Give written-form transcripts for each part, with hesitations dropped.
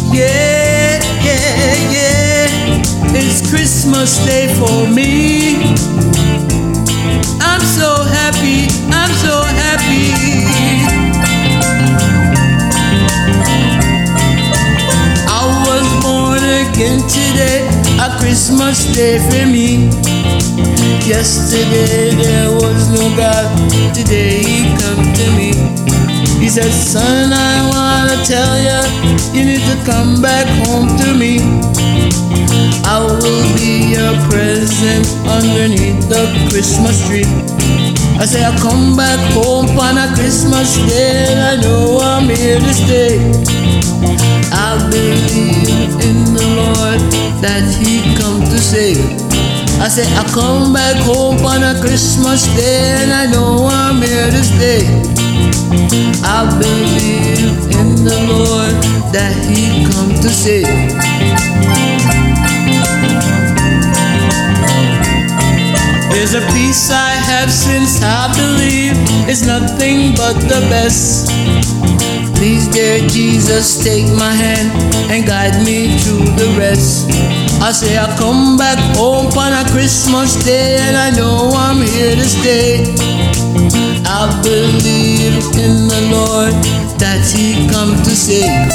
Yeah, yeah, yeah. It's Christmas Day for me. I'm so happy, I'm so happy. I was born again today, a Christmas Day for me. Yesterday there was no God, today He come to me. He said, son, I wanna tell ya, you need to come back home to me. I will be your present underneath the Christmas tree. I say I come back home on a Christmas Day, and I know I'm here to stay. I believe in the Lord that He come to save. I say I come back home on a Christmas Day, and I know I'm here to stay. I believe in the Lord that He come to save. There's a peace I have since I believe it's nothing but the best. Please, dear Jesus, take my hand and guide me through the rest. I say I come back home on a Christmas Day, and I know I'm here to stay. I believe in the Lord that He come to save.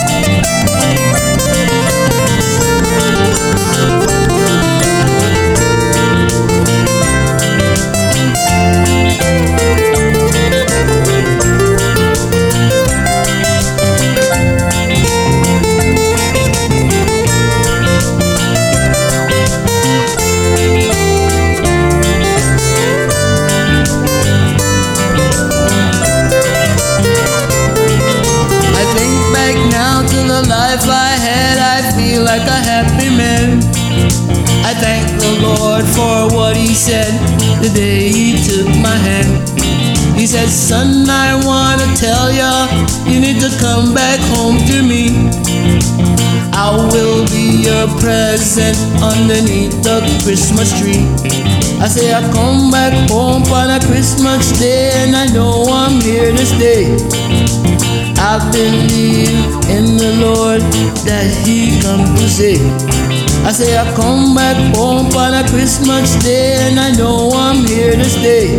The life I had, I feel like a happy man. I thank the Lord for what He said the day He took my hand. He said, son, I wanna tell ya, you need to come back home to me. I will be your present underneath the Christmas tree. I say I come back home on a Christmas Day, and I know I'm here to stay. I believe in the Lord that He come to save. I say I come back home on a Christmas Day, and I know I'm here to stay.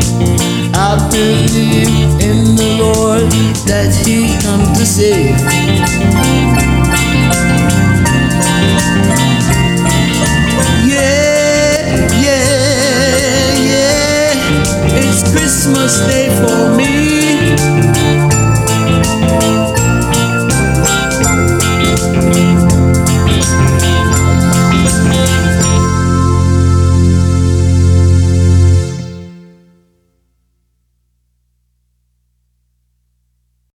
I believe in the Lord that He come to save.